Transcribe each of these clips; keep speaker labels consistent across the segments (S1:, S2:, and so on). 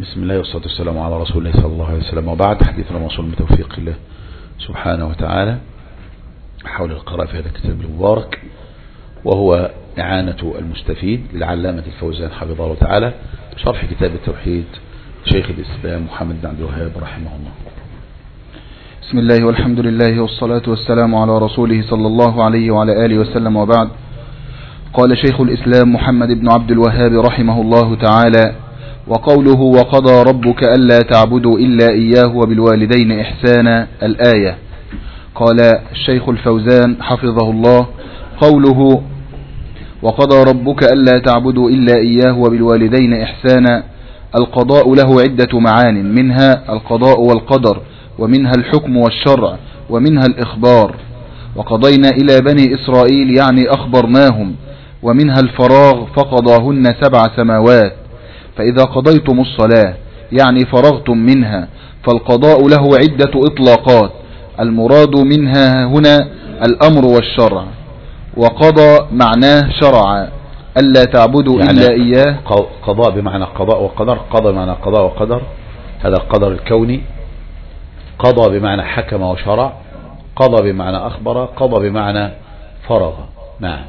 S1: بسم الله والصلاة والسلام على رسول الله صلى الله عليه وسلم، وبعد. حديثنا موصول بتوفيق الله سبحانه وتعالى حول القراءة في هذا الكتاب المبارك، وهو إعانة المستفيد للعلامة الفوزان حفظه الله تعالى، شرح كتاب التوحيد شيخ الإسلام محمد بن عبد الوهاب رحمه الله.
S2: بسم الله والحمد لله والصلاة والسلام على رسوله صلى الله عليه وعلى آله وسلم، وبعد. قال شيخ الإسلام محمد بن عبد الوهاب رحمه الله تعالى: وقوله وقضى ربك ألا تعبدوا إلا إياه وبالوالدين إحسانا، الآية. قال الشيخ الفوزان حفظه الله: قوله وقضى ربك ألا تعبدوا إلا إياه وبالوالدين إحسانا، القضاء له عدة معان، منها القضاء والقدر، ومنها الحكم والشرع، ومنها الإخبار. وقضينا إلى بني إسرائيل يعني أخبرناهم، ومنها الفراغ فقضاهن 7 سماوات. فإذا قضيتم الصلاة يعني فرغتم منها، فالقضاء له عدة إطلاقات، المراد منها هنا الأمر والشرع. وقضى معناه شرع، ألا تعبدوا يعني إلا إياه.
S1: قضاء بمعنى قضاء وقدر، قضى بمعنى قضاء وقدر، هذا القدر الكوني. قضى بمعنى حكم وشرع، قضى بمعنى أخبر، قضى بمعنى فرغ. نعم.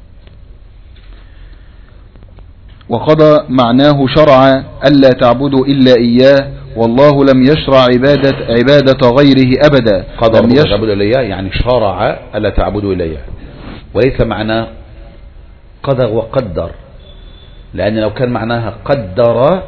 S2: وقضى معناه شرع ألا تعبدوا إلا إياه، والله لم يشرع عبادة غيره أبدا.
S1: قضى لم تعبدوا إلا إياه يعني شرع ألا تعبدوا إلا إياه، وليس معناه قضى وقدر، لأن لو كان معناها قدر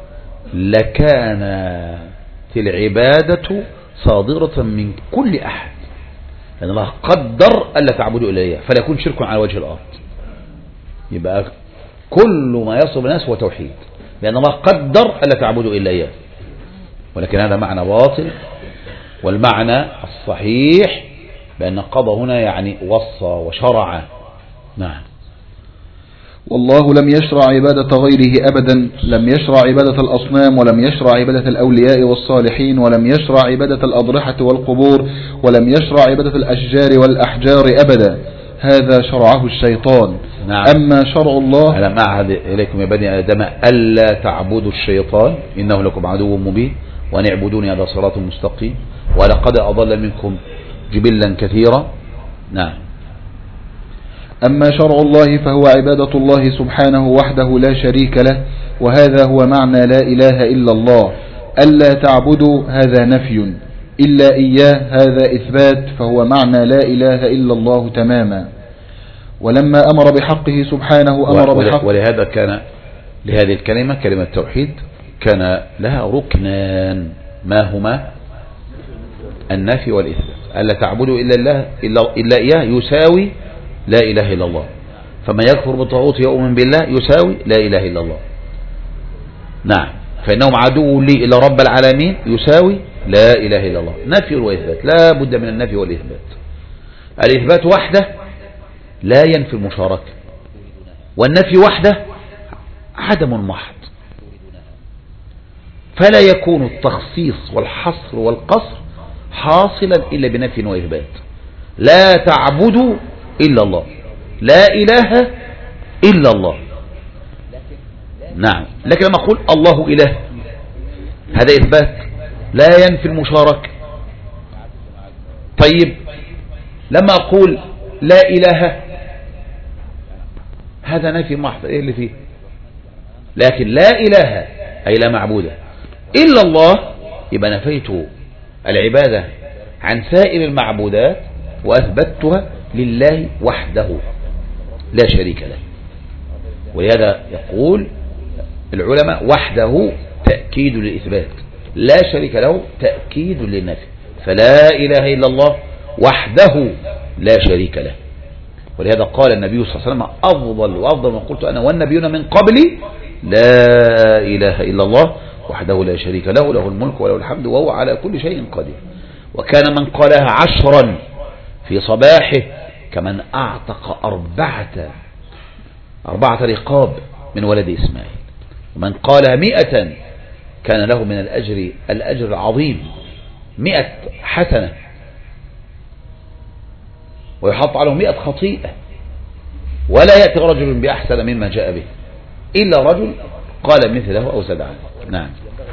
S1: لكانت العبادة صادرة من كل أحد، لأن الله قدر ألا تعبدوا إلا إياه، فلا يكون شرك على وجه الأرض. يبقى كل ما يصب الناس هو توحيد، لأن الله قدر ألا تعبدوا إلا إياه، ولكن هذا معنى باطل. والمعنى الصحيح بأن قضى هنا يعني وصى وشرع. نعم.
S2: والله لم يشرع عبادة غيره أبدا، لم يشرع عبادة الأصنام، ولم يشرع عبادة الأولياء والصالحين، ولم يشرع عبادة الأضرحة والقبور، ولم يشرع عبادة الأشجار والأحجار أبدا، هذا شرعه الشيطان.
S1: نعم.
S2: أما شرع الله:
S1: ألم أعهد إليكم يا بني آدم ألا تعبدوا الشيطان إنه لكم عدو مبين وأن اعبدوني هذا صراط مستقيم ولقد أضل منكم جبلا كثيرا. نعم.
S2: أما شرع الله فهو عبادة الله سبحانه وحده لا شريك له، وهذا هو معنى لا إله إلا الله. ألا تعبدوا هذا نفي، إلا إياه هذا إثبات، فهو معنى لا إله إلا الله تماما. ولما أمر بحقه سبحانه أمر بحقه،
S1: ولهذا كان لهذه الكلمة كلمة التوحيد كان لها ركنان، ما هما؟ النفي والإثبات. ألا تعبدوا إلا إياه يساوي لا إله إلا الله، فمن يكفر بالطاغوت يؤمن بالله يساوي لا إله إلا الله. نعم. فإنهم عدو لي إلا رب العالمين يساوي لا إله إلا الله. نفي وإثبات، لا بد من النفي والإثبات. الإثبات وحده لا ينفي المشاركة، والنفي وحده عدم محض، فلا يكون التخصيص والحصر والقصر حاصلا إلا بنفي وإثبات. لا تعبدوا إلا الله، لا إله إلا الله. نعم. لكن لما أقول الله إله هذا إثبات لا ينفي المشاركة. طيب لما أقول لا إله هذا نفي محض، إيه اللي فيه؟ لكن لا إله أي لا معبود إلا الله، يبقى نفيت العبادة عن سائر المعبودات وأثبتها لله وحده لا شريك له. ولهذا يقول العلماء وحده تأكيد للإثبات، لا شريك له تأكيد للنفي، فلا إله إلا الله وحده لا شريك له. ولهذا قال النبي صلى الله عليه وسلم أفضل وأفضل ما قلت أنا والنبيون من قبلي لا إله إلا الله وحده لا شريك له، له الملك وله الحمد وهو على كل شيء قدير. وكان من قالها 10 في صباحه كمن أعتق 4 رقاب من ولد إسماعيل. ومن قالها 100 كان له من الأجر العظيم 100 حسنة، ويحط عليه 100 خطيئة، ولا يأتي رجل بأحسن مما جاء به إلا رجل قال مثله أو زاد عنه. نعم.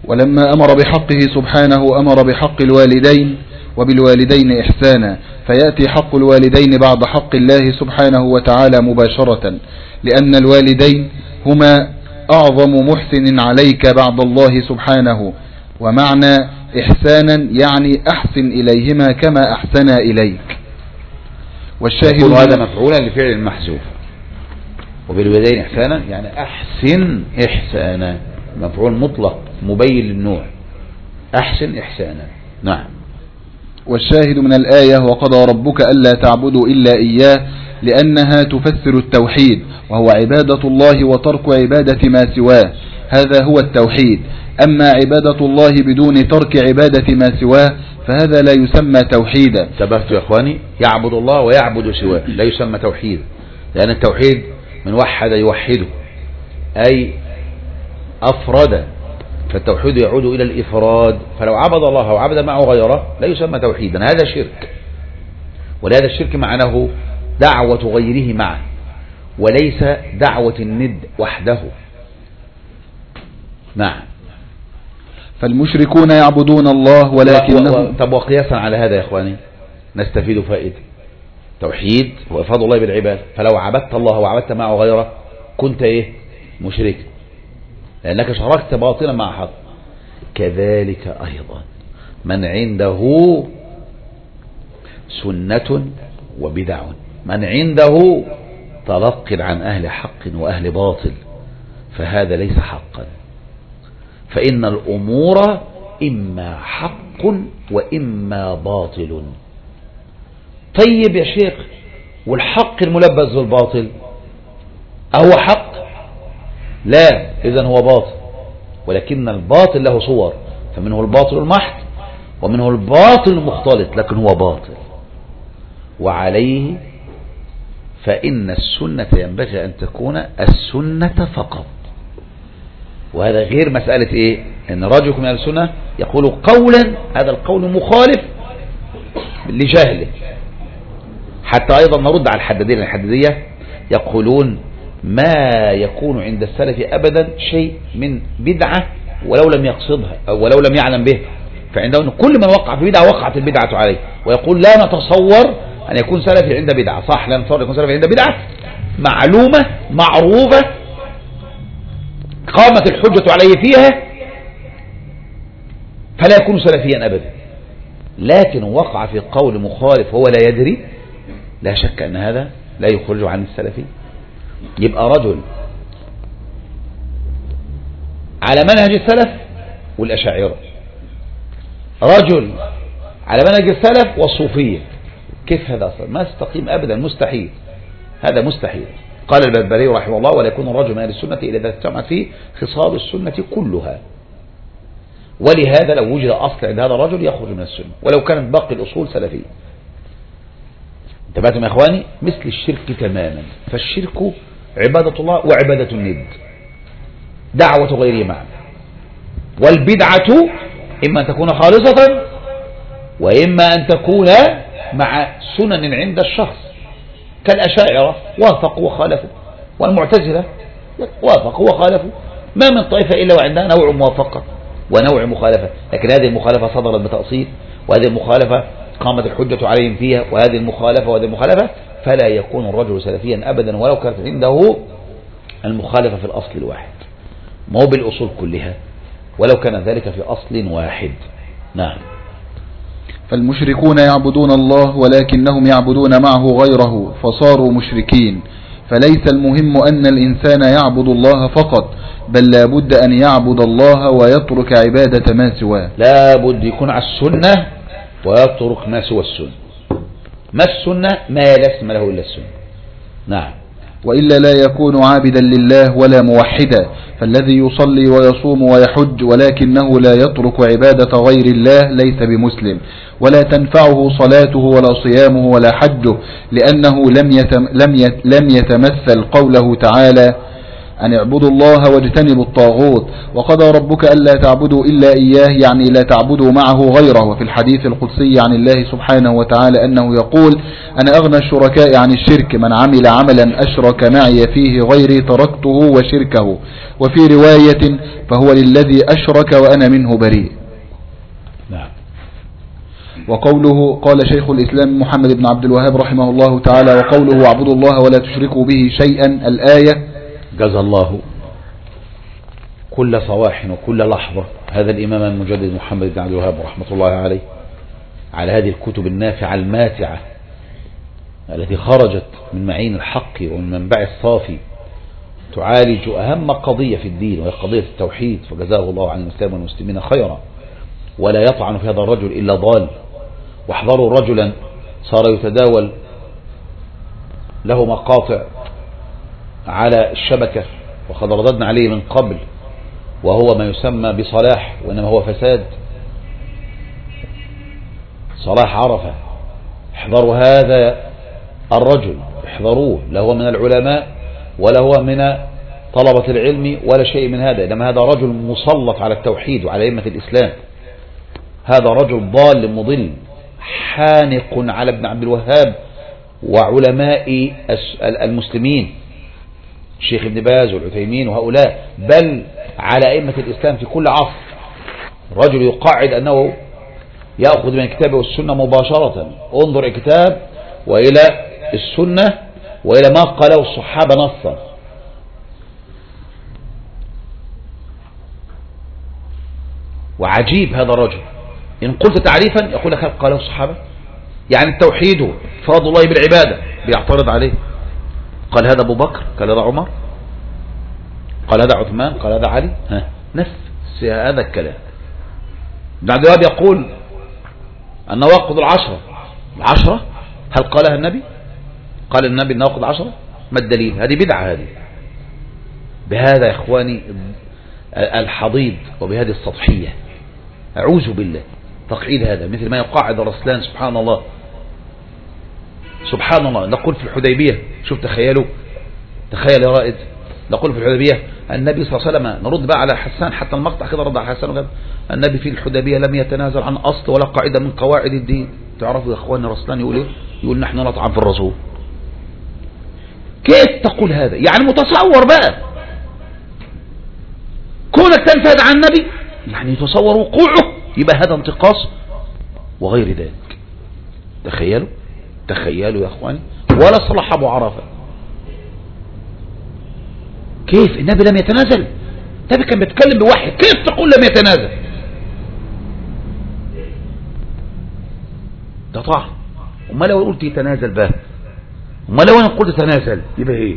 S2: ولما أمر بحقه سبحانه أمر بحق الوالدين وبالوالدين إحسانا، فيأتي حق الوالدين بعد حق الله سبحانه وتعالى مباشرة، لأن الوالدين هما أعظم محسن عليك بعد الله سبحانه. ومعنى إحسانا يعني أحسن إليهما كما أحسنا إليك. والشاهد
S1: هذا مفعولا لفعل المحذوف، وبالوالدين إحسانا يعني أحسن إحسانا، مفعول مطلق مبين للنوع، أحسن إحسانا. نعم.
S2: والشاهد من الآية وقضى ربك ألا تعبدوا إلا إياه، لأنها تفسر التوحيد، وهو عبادة الله وترك عبادة ما سواه، هذا هو التوحيد. أما عبادة الله بدون ترك عبادة ما سواه فهذا لا يسمى توحيدا.
S1: انتبهتوا يا إخواني، يعبد الله ويعبد سواه لا يسمى توحيد، لأن التوحيد من وحد يوحده أي أفرد، فالتوحيد يعود إلى الإفراد، فلو عبد الله وعبد معه غيره لا يسمى توحيدا، هذا شرك. ولهذا الشرك معناه دعوة غيره معه وليس دعوة الند وحده. نعم.
S2: فالمشركون يعبدون الله ولكنهم
S1: طب وقياسا على هذا يا إخواني نستفيد فائدة، توحيد وإفراد الله بالعباد، فلو عبدت الله وعبدت معه غيره كنت إيه؟ مشرك، لأنك شركت باطلا مع حق. كذلك أيضا من عنده سنة وبدع، من عنده تلق عن أهل حق وأهل باطل، فهذا ليس حقا، فإن الأمور إما حق وإما باطل. طيب يا شيخ، والحق الملبس بالباطل أهو حق؟ لا، إذن هو باطل، ولكن الباطل له صور، فمنه الباطل المحض ومنه الباطل المختلط، لكن هو باطل. وعليه فإن السنة ينبغي أن تكون السنة فقط، وهذا غير مسألة إيه؟ أن رجل من السنة يقول قولا هذا القول مخالف لجهله. حتى أيضا نرد على الحدادية، الحدادية يقولون ما يكون عند السلف أبدا شيء من بدعة ولو لم يقصدها أو ولو لم يعلم به، فعندهم كل من وقع في بدعة وقعت البدعة عليه، ويقول لا نتصور أن يكون سلفي عند بدعة. صح، لا نتصور أن يكون سلفي عند بدعة معلومة معروفة قامت الحجة عليه فيها، فلا يكون سلفيا أبدا. لكن وقع في قول مخالف هو لا يدري، لا شك أن هذا لا يخرج عن السلفي. يبقى رجل على منهج السلف والأشاعرة، رجل على منهج السلف والصوفية، كيف هذا أصلا؟ ما استقيم أبدا، مستحيل، هذا مستحيل. قال البربري رحمه الله: ولا يكون الرجل من أهل السنة إلا إذا اجتمعت فيه خصال السنة كلها. ولهذا لو وجد أصل عند هذا الرجل يخرج من السنة ولو كانت باقي الأصول سلفية. انتبهتم يا إخواني؟ مثل الشرك تماما، فالشرك عبادة الله وعبادة الند، دعوة غيره معه. والبدعة إما أن تكون خالصة وإما أن تكون مع سنن عند الشخص، كالأشاعرة وافقوا وخالفوا، والمعتزلة وافقوا وخالفوا، ما من طائفة إلا وعندها نوع موافقة ونوع مخالفة، لكن هذه المخالفة صدرت بتأصيل، وهذه المخالفة قامت الحجة عليهم فيها، وهذه المخالفة وهذه المخالفة، فلا يكون الرجل سلفيا أبدا ولو كانت عنده المخالفة في الأصل الواحد، مو بالأصول كلها، ولو كان ذلك في أصل واحد. نعم.
S2: فالمشركون يعبدون الله ولكنهم يعبدون معه غيره فصاروا مشركين. فليس المهم أن الإنسان يعبد الله فقط، بل لا بد أن يعبد الله ويترك عبادة ما سواه.
S1: لا بد يكون على السنة ويترك ما سوى السنة. ما السنة؟ ما لا اسم له إلا السنة. نعم.
S2: وإلا لا يكون عابدا لله ولا موحدا. فالذي يصلي ويصوم ويحج ولكنه لا يترك عبادة غير الله ليس بمسلم، ولا تنفعه صلاته ولا صيامه ولا حجه، لأنه لم يتمثل قوله تعالى: أن اعبدوا الله واجتنبوا الطاغوت، وقضى ربك ألا تعبدوا إلا إياه، يعني لا تعبدوا معه غيره. وفي الحديث القدسي عن الله سبحانه وتعالى أنه يقول: أنا أغنى الشركاء عن الشرك، من عمل عملا أشرك معي فيه غيري تركته وشركه. وفي رواية: فهو للذي أشرك وأنا منه بريء.
S1: نعم.
S2: وقوله قال شيخ الإسلام محمد بن عبد الوهاب رحمه الله تعالى: وقوله واعبدوا الله ولا تشركوا به شيئا، الآية.
S1: جزا الله كل صواح وكل لحظة هذا الإمام المجدد محمد بن عبد الوهاب رحمة الله عليه على هذه الكتب النافعة الماتعة التي خرجت من معين الحق ومن منبع الصافي، تعالج أهم قضية في الدين وهي قضية التوحيد، فجزاه الله عن الإسلام والمسلمين خيرا. ولا يطعن في هذا الرجل إلا ضال. واحذروا رجلا صار يتداول له مقاطع على الشبكة، وقد رددنا عليه من قبل، وهو ما يسمى بصلاح وإنما هو فساد. صلاح عرفة، احذروا هذا الرجل، احذروه، لا هو من العلماء ولا هو من طلبة العلم ولا شيء من هذا، إنما هذا رجل مسلط على التوحيد وعلى أئمة الإسلام. هذا رجل ضال مضل حانق على ابن عبد الوهاب وعلماء المسلمين، الشيخ ابن باز والعثيمين وهؤلاء، بل على أئمة الإسلام في كل عصر. رجل يقعد أنه يأخذ من الكتاب والسنة مباشرة، انظر الكتاب وإلى السنة وإلى ما قاله الصحابة نصا. وعجيب هذا الرجل، إن قلت تعريفا يقول لك قاله الصحابة، يعني التوحيد فرض الله بالعبادة، بيعترض عليه. قال هذا أبو بكر، قال هذا عمر، قال هذا عثمان، قال هذا علي، نفس هذا الكلام. ابن عبد الوهاب يقول النواقض العشرة هل قالها النبي؟ قال النبي النواقض 10؟ ما الدليل؟ هذه بدعة. هذه بهذا يا إخواني الحضيض وبهذه السطحية، أعوذ بالله، تقعيد هذا مثل ما يقعد الرسلان. سبحان الله سبحان الله. نقول في الحديبية، شوف تخيل يا رائد، نقول في الحديبية النبي صلى الله عليه وسلم، نرد بقى على حسان، حتى المقطع كده رد على حسان وقال النبي في الحديبية لم يتنازل عن أصل ولا قاعدة من قواعد الدين. تعرفوا يا إخواني الرسلان يقول إيه؟ يقول نحن نطعن في الرسول. كيف تقول هذا؟ يعني متصور بقى كونك تنفذ عن النبي، يعني يتصور وقوعه، يبقى هذا انتقاص وغير ذلك. تخيلوا يا اخواني، ولا صلح ابو عرفة. كيف النبي لم يتنازل؟ النبي كان بيتكلم بوحي، كيف تقول لم يتنازل؟ ده طعن. وما لو قلت يتنازل بقى، وما لو انا قلت تنازل يبقى ايه؟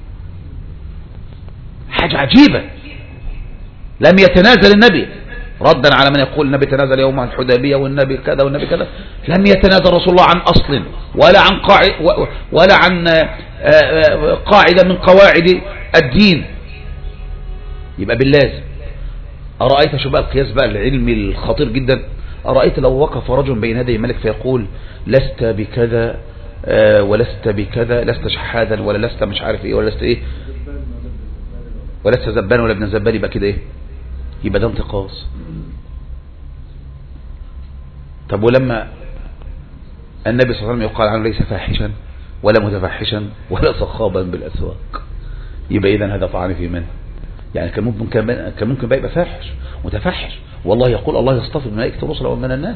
S1: حاجة عجيبة. لم يتنازل النبي، ردا على من يقول النبي تنازل يوم الحديبية والنبي كذا والنبي كذا. لم يتنازل رسول الله عن أصل ولا عن قاعدة من قواعد الدين. يبقى باللازم. أرأيت شو بقى القياس بقى العلمي الخطير جدا؟ أرأيت لو وقف رجل بين يدي ملك فيقول لست بكذا ولست بكذا، لست شحادا ولا لست مش عارف ايه ولا لست ايه، ولست زبان ولا ابن زبان، يبقى كده ايه؟ يبقى ده انتقاص. طب ولما النبي صلى الله عليه وسلم يقال عنه ليس فاحشا ولا متفحشا ولا صخابا بالأسواق، يبقى إذن هذا طعن في من؟ يعني كان ممكن بقى يبقى فاحش متفحش، والله يقول الله يصطفي من ملائكة الرسل ومن الناس.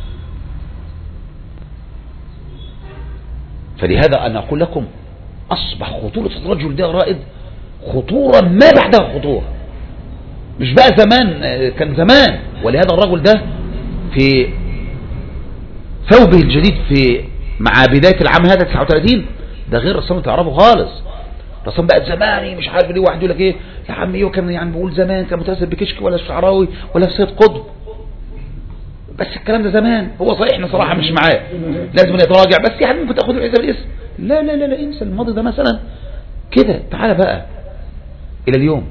S1: فلهذا أنا أقول لكم أصبح خطورة الرجل ده رائد خطورة ما بعدها خطورة، مش بقى زمان، كان زمان. ولهذا الرجل ده في ثوبه الجديد في مع بداية العام هذا 39 ده غير رسام تعرفه خالص. رسام بقى زماني مش عارف ليه، واحد يقول لك ايه يا عم ايه، كان يعني بيقول زمان كان متأثر بكشك ولا الشعراوي ولا السيد قطب، بس الكلام ده زمان. هو صحيح احنا صراحة مش معاه، لازم نتراجع، بس يعني ممكن تاخد العزة بالاسم. لا لا لا لا، انسى الماضي ده مثلا كده. تعال بقى الى اليوم،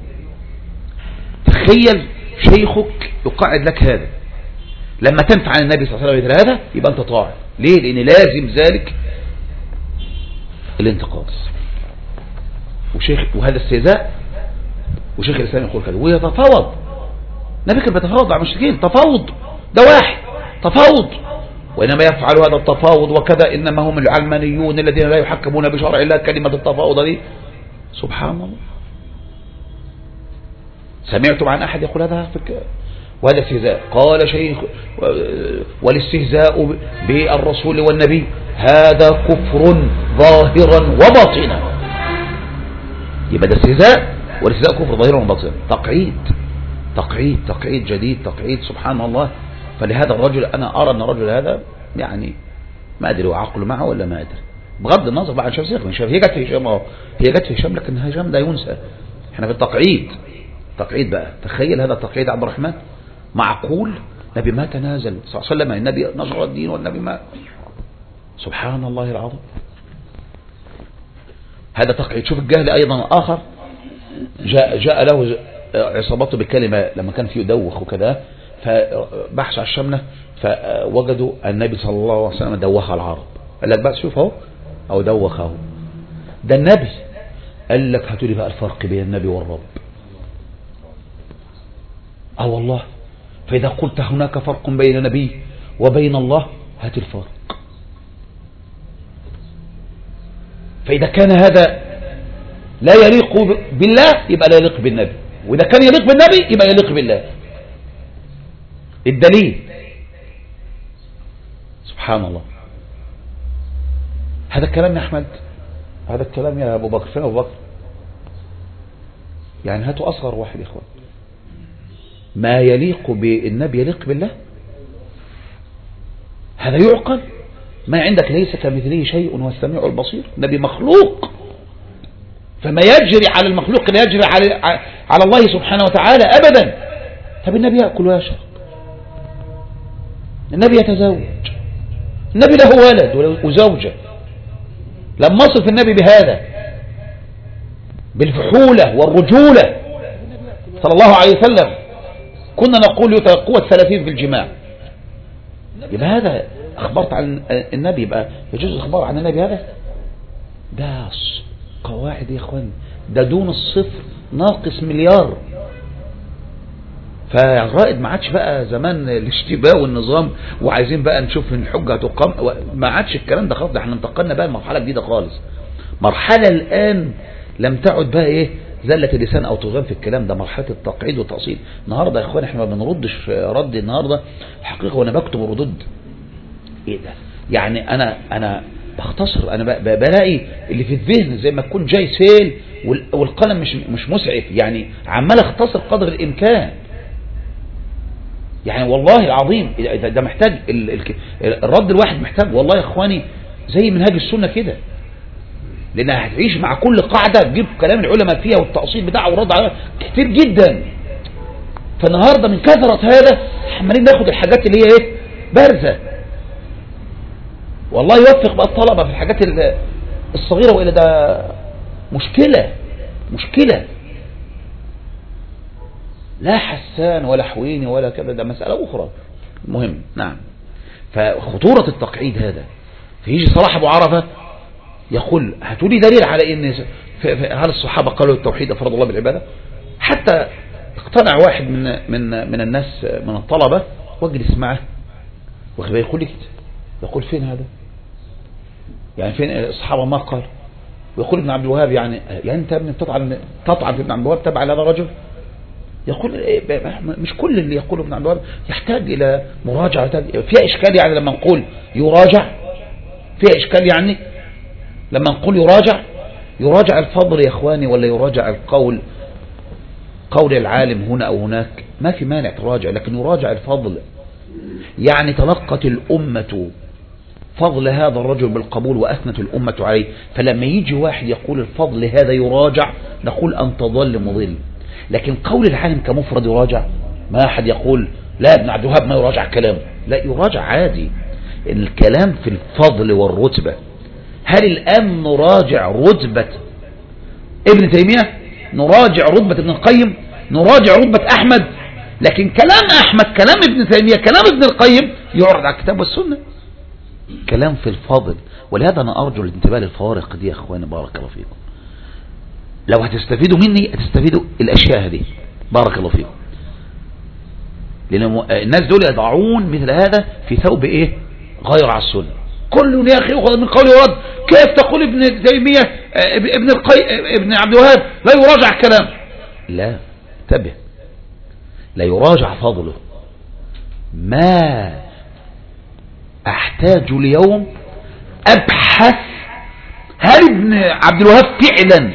S1: تخيل شيخك يقعد لك هذا، لما تنفع عن النبي صلى الله عليه وسلم هذا يبقى انت طاعن. ليه؟ لان لازم ذلك الانتقاص. وهذا استهزاء وشيخ الإسلام يقول كده ويتفاوض. النبي كان بيتفاوض مع المشركين، تفاوض ده واحد تفاوض، وإنما يفعل هذا التفاوض وكذا إنما هم العلمانيون الذين لا يحكمون بشرع الله. كلمة التفاوض دي سبحان الله، سمعتم عن أحد يقول هذا وهذا استهزاء؟ قال شيخ والاستهزاء بالرسول والنبي هذا كفر ظاهرا وباطنا. يبقى ده استهزاء، والاستهزاء كفر ظاهرا وباطنا. تقعيد جديد، تقعيد سبحان الله. فلهذا الرجل أنا أرى أن الرجل هذا يعني ما أدري هو عقله معه ولا ما أدري، بغض النظر بقى عن شخصيته. هي جت في هشام، هي جت في هشام، لكن هشام ده ينسى. احنا في التقعيد بقى. تخيل هذا التقعيد عبد الرحمن معقول؟ النبي ما تنازل صلى الله عليه وسلم، النبي نشر الدين والنبي ما، سبحان الله العظيم. هذا تقعيد. شوف الجهل أيضا آخر، جاء له عصابته بكلمة لما كان فيه دوخ وكذا، فبحث على الشمنة فوجدوا النبي صلى الله عليه وسلم دوخ العرب. قال لك بقى شوف اهو، او دوخ اهو، ده النبي. قال لك هاتوا لي بقى الفرق بين النبي والرب. والله فإذا قلت هناك فرق بين النبي وبين الله هات الفرق. فإذا كان هذا لا يليق بالله يبقى لا يليق بالنبي، وإذا كان يليق بالنبي يبقى يليق بالله. الدليل سبحان الله. هذا الكلام يا أحمد، هذا الكلام يا أبو بكر، فين أبو بكر؟ يعني هاتوا أصغر واحد يا إخوان. ما يليق بالنبي يليق بالله؟ هذا يعقل؟ ما عندك ليس كمثله شيء وهو السميع البصير. النبي مخلوق، فما يجري على المخلوق لا يجري على الله سبحانه وتعالى أبدا. طب النبي يأكل ويشرب، النبي يتزوج، النبي له ولد وزوجة. لما نصف النبي بهذا بالفحولة والرجولة صلى الله عليه وسلم كنا نقول قوة 30 في الجماع. يبقى هذا أخبرت عن النبي، يبقى يجوز الإخبار عن النبي هذا؟ ده قواعد يا إخوان، ده دون الصفر ناقص مليار. فالرائد ما عادش بقى زمان الاشتباه والنظام وعايزين بقى نشوف الحجة تقام، ما عادش الكلام ده خالص. احنا انتقلنا بقى لمرحلة جديدة خالص، مرحلة الآن لم تعد بقى ايه زلة اللسان او طغيان في الكلام ده، مرحلة التقعيد والتأصيل. النهاردة يا اخوان احنا ما بنردش رد النهاردة الحقيقة، وانا بكتب الردود ايه ده يعني انا بختصر، انا بلاقي اللي في الذهن زي ما تكون جاي سيل والقلم مش مسعف، يعني عمال اختصر قدر الامكان. يعني والله العظيم ده محتاج الرد الواحد محتاج والله يا اخواني زي منهاج السنة كده، لانها هتعيش مع كل قاعدة تجيب كلام العلماء فيها والتأصيل بتاعه والرد عليها كتير جدا. فالنهاردة من كثرة هذا عمالين ناخد الحاجات اللي هي ايه بارزة. والله يوفق بقى الطلبة في الحاجات الصغيرة، وإلا ده مشكلة لا حسان ولا حويني ولا كذا، ده مسألة أخرى. مهم نعم. فخطورة التقعيد هذا، فيجي صلاح أبو عرفة يقول هاتوا لي دليل على إن هل الصحابة قالوا التوحيد أفراد الله بالعبادة؟ حتى اقتنع واحد من الناس من الطلبة واجلس معه يقول لي كده، يقول فين هذا؟ يعني فين الصحابة ما قال؟ ويقول ابن عبد الوهاب يعني أنت ابن تطعن في ابن عبد الوهاب تبع هذا الرجل؟ يقول مش كل اللي يقوله ابن عبد الوهاب يحتاج إلى مراجعة. فيها إشكال يعني لما نقول يراجع، فيها إشكال يعني لما نقول يراجع الفضل يا إخواني ولا يراجع قول العالم هنا أو هناك؟ ما في مانع تراجع، لكن يراجع الفضل. يعني تلقت الأمة فضل هذا الرجل بالقبول وأثنت الأمة عليه، فلما يجي واحد يقول الفضل هذا يراجع نقول أنت ضل مضل. لكن قول العالم كمفرد يراجع، ما أحد يقول لا ابن عبد الوهاب ما يراجع كلامه، لا يراجع عادي. الكلام في الفضل والرتبة. هل الآن نراجع رتبة ابن تيمية؟ نراجع رتبة ابن القيم؟ نراجع رتبة أحمد؟ لكن كلام أحمد، كلام ابن تيمية، كلام ابن القيم يعرض على الكتاب والسنة، كلام في الفضل. ولهذا أنا أرجو الانتباه للفوارق دي يا أخواني، بارك الله فيكم. لو هتستفيدوا مني هتستفيدوا الأشياء هذه. بارك الله فيكم. لأن الناس دول يضعون مثل هذا في ثوب إيه؟ غير على السنة. كل يا أخي يأخذ من قول ورد. كيف تقول ابن تيمية ابن عبد الوهاب لا يراجع كلام؟ لا، انتبه، لا يراجع فضله. ما أحتاج اليوم أبحث هل ابن عبد الوهاب فعلا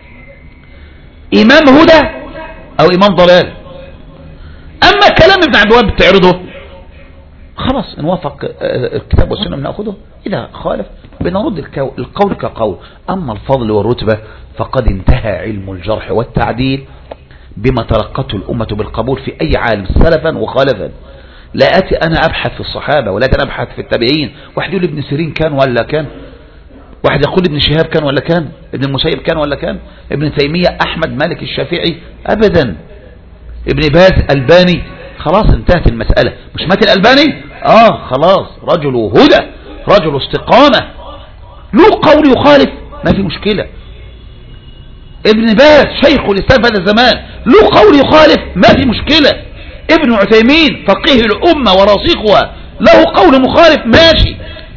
S1: إمام هدى أو إمام ضلال. أما كلام ابن عبد الوهاب بتعرضه خلاص، إن وافق الكتاب والسنة بنأخذه، إذا خالف بنرد القول كقول. أما الفضل والرتبة فقد انتهى علم الجرح والتعديل بما تلقته الأمة بالقبول في أي عالم سلفا وخالفا. لا أتي أنا أبحث في الصحابة، ولا أنا أبحث في التابعين. واحد يقول ابن سيرين كان ولا كان، واحد يقول ابن شهاب كان ولا كان، ابن المسيب كان ولا كان، ابن تيمية، أحمد، مالك، الشافعي، أبدا، ابن باز، ألباني. خلاص انتهت المسألة. مش مات الألباني؟ خلاص، رجل هدى، رجل استقامة، له قول يخالف ما في مشكلة. ابن باز شيخ الإسلام في هذا الزمان له قول يخالف ما في مشكلة. ابن عثيمين فقيه الأمة وراسخها له قول مخالف ماشي.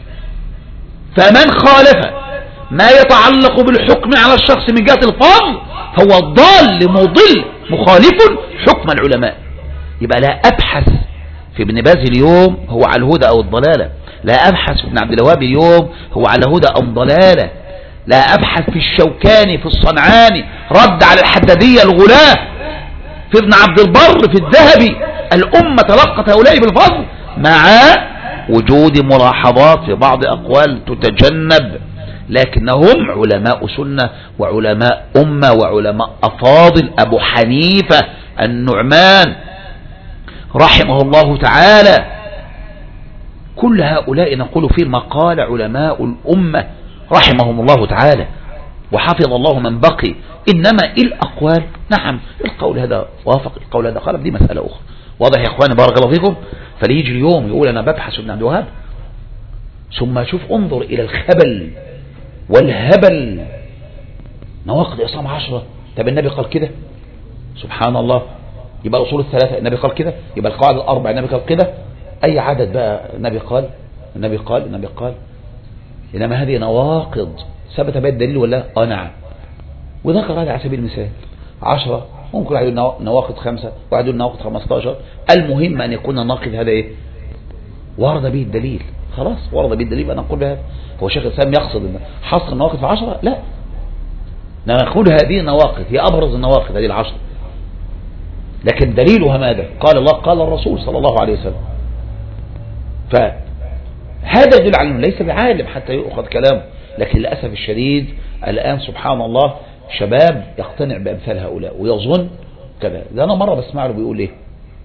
S1: فمن خالف ما يتعلق بالحكم على الشخص من جهة الفضل هو ضال مضل مخالف حكم العلماء. يبقى لا أبحث في ابن باز اليوم هو على الهدى أو الضلالة، لا أبحث في ابن عبد الوهاب اليوم هو على هدى أو ضلالة، لا أبحث في الشوكاني في الصنعاني رد على الحدادية الغلاة، في ابن عبد البر في الذهبي. الأمة تلقت هؤلاء بالفضل مع وجود ملاحظات في بعض أقوال تتجنب، لكنهم علماء سنة وعلماء أمة وعلماء أفاضل. أبو حنيفة النعمان رحمه الله تعالى، كل هؤلاء نقول فيه مقال علماء الأمة رحمهم الله تعالى وحفظ الله من بقي. إنما الأقوال نعم، القول هذا وافق، القول هذا خالف، دي مسألة أخرى. واضح يا إخواني بارك الله فيكم؟ فليجي اليوم يقول أنا ببحث ابن عبد الوهاب، ثم شوف انظر إلى الخبل والهبل. نواقض إصام 10، طب النبي قال كده؟ سبحان الله. يبقى الأصول الثلاثة النبي قال كده، يبقى القواعد الأربع النبي قال كده. أي عدد بقى النبي قال؟ النبي قال، النبي قال. إنما هذه نواقض ثبت بها الدليل ولا؟ نعم. وذكر هذا على سبيل المثال 10، ممكن واحد يقول نواقض 5، واحد يقول نواقض 15. المهم أن يكون الناقض هذا إيه؟ ورد به الدليل. خلاص ورد به الدليل، أنا أقول بهذا. هو شيخ الإسلام يقصد أن حصر النواقض في 10؟ لا، نقول هذه النواقض هي أبرز النواقض هذه 10، لكن دليلها ماذا؟ قال الله قال الرسول صلى الله عليه وسلم. فهذا يدل على أنه ليس بعالم حتى يؤخذ كلامه. لكن للأسف الشديد الآن سبحان الله شباب يقتنع بأمثال هؤلاء ويظن كذا. ده أنا مرة بسمع له بيقول إيه،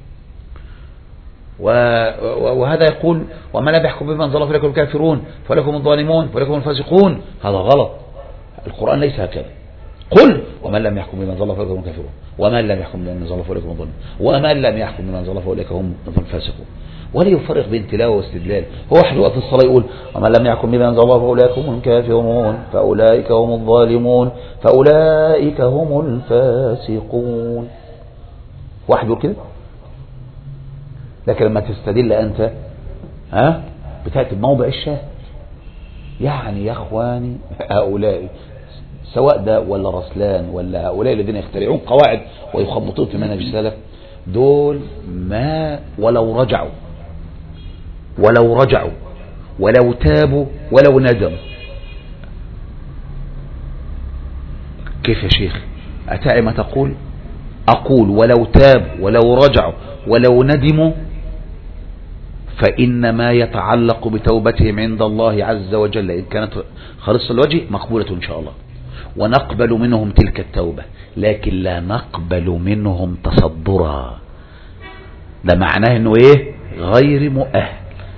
S1: وهذا يقول وما لا يحكم بما أنزل الله فلكم الكافرون فلكم الظالمون فلكم الفاسقون. هذا غلط، القرآن ليس هكذا. قل ومن لم يحكم بما أنزل الله فلكم الكافرون ومن لم يحكم بما أنزل الله فلكم الظالمون ومن لم يحكم بما أنزل الله فأولئك هم الفاسقون. ولا يفرق بين تلاوة واستدلال. هو واحد وقت الصلاة يقول ومن لم يحكم بما أنزل الله فأولئك هم الكافرون فأولئك هم الظالمون فأولئك هم الفاسقون. واحد يقول كده. لكن لما تستدل أنت بتأتي بموضع الشاهد. يعني يا أخواني هؤلاء سواء ده ولا رسلان ولا هؤلاء الذين يخترعون قواعد ويخبطون في منهج السلف، دول ما ولو رجعوا ولو تابوا ولو ندموا. كيف يا شيخ؟ أتعي ما تقول؟ أقول ولو تابوا ولو رجعوا ولو ندموا فإن ما يتعلق بتوبتهم عند الله عز وجل إن كانت خالصة الوجه مقبولة إن شاء الله، ونقبل منهم تلك التوبة، لكن لا نقبل منهم تصدرا. ده معناه انه ايه؟ غير مؤهل.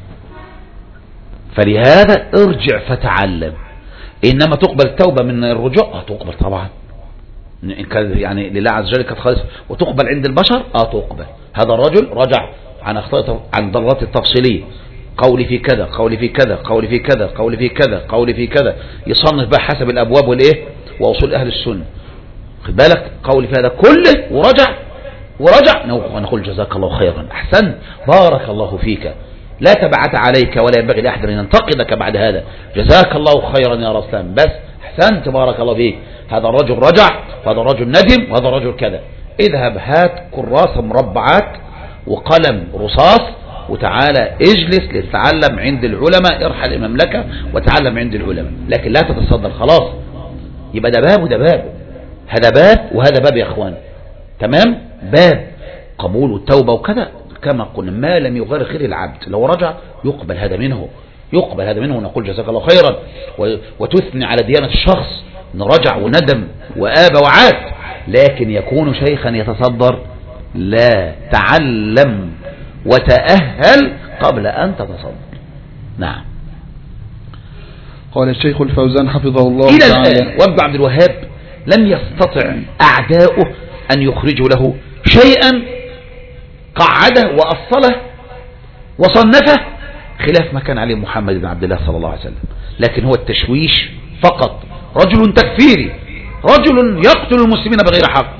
S1: فلهذا ارجع فتعلم. انما تقبل التوبة من الرجوع تقبل طبعا، إن كان يعني لله عز وجل كانت خالصة، وتقبل عند البشر تقبل. هذا الرجل رجع عن اخطاء عن ضرورات التفصيلية، قولي في كذا قولي في كذا قولي في كذا قولي في كذا قولي في كذا، يصنف بقى حسب الابواب والايه واصول اهل السنة. خد بالك قولي في هذا كله ورجع نقول جزاك الله خيرا، أحسن، بارك الله فيك، لا تبعت عليك ولا ينبغي لأحد أن ينتقدك بعد هذا، جزاك الله خيرا يا رسلان، بس أحسنت بارك الله فيك، هذا الرجل رجع وهذا الرجل ندم وهذا الرجل كذا. اذهب هات كراسة مربعات وقلم رصاص وتعالى اجلس لتتعلم عند العلماء، ارحل المملكة وتعلم عند العلماء، لكن لا تتصدر خلاص. يبقى ده باب وده باب، هذا باب وهذا باب يا اخوان، تمام؟ باب قبول التوبة وكذا كما قلنا، ما لم يغير خير العبد لو رجع يقبل هذا منه، ونقول جزاك الله خيرا، وتثني على ديانة الشخص ان رجع وندم وآب وعاد، لكن يكون شيخا يتصدر، لا، تعلم وتأهل قبل أن تتصدر. نعم.
S2: قال الشيخ الفوزان حفظه الله
S1: إلى
S2: تعالى:
S1: الآن وابن عبد الوهاب لم يستطع أعداؤه أن يخرجوا له شيئا قعده وأصله وصنفه خلاف ما كان عليه محمد بن عبد الله صلى الله عليه وسلم، لكن هو التشويش فقط، رجل تكفيري، رجل يقتل المسلمين بغير حق.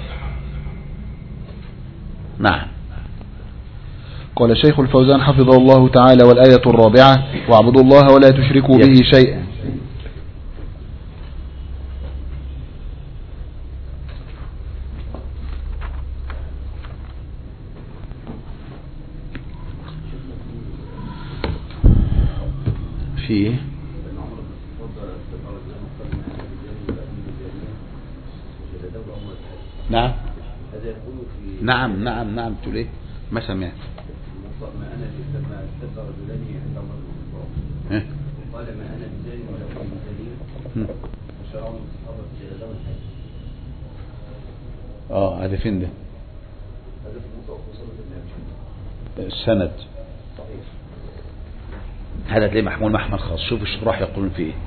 S1: نعم.
S2: قال الشيخ الفوزان حفظه الله تعالى: والآية الرابعة: واعبدوا الله ولا تشركوا به شيئا.
S1: فيه نعم نعم تقول ايه؟ ما سمعت.
S3: ما انا لما استدر رجلان عند عمر بن الخطاب قال ما انا بزاني ولا كنت بزاني وشرعوا من الصحابه في ذوي الحج.
S1: هذا فين ده؟
S3: هذا في الموطأ وصلة
S1: السند
S3: صحيح.
S1: هذا تلاقيه محمول محمل خاص، شوف الشراح يقولون فيه ايه.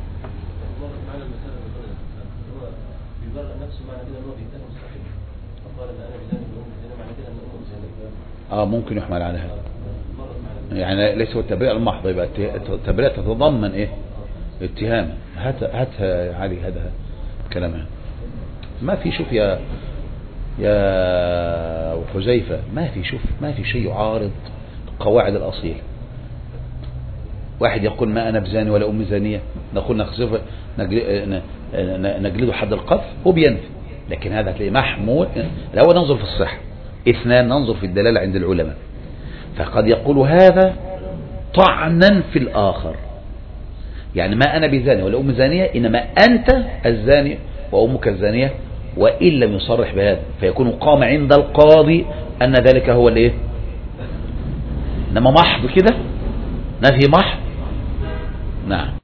S1: ممكن يحمل على هذا، يعني ليس هو التبرئة المحض، يبقى التبرئة تتضمن ايه؟ اتهاما. هات علي هذا كلامه، ما في، شوف يا حذيفة، ما في شيء يعارض القواعد الأصيلة. واحد يقول ما أنا بزاني ولا أم زانية، نقول نخزفه نجلده حد القذف، هو بينفي، لكن هذا هتلاقيه محمول. الأول ننظر في الصحة، اثنان ننظر في الدلالة عند العلماء، فقد يقول هذا طعنا في الآخر، يعني ما أنا بزاني ولا أم زانية، إنما أنت الزاني وأمك الزانية، وإن لم يصرح بهذا فيكون قام عند القاضي أن ذلك هو الإيه؟ إنما محض كده، نفي محض. نعم.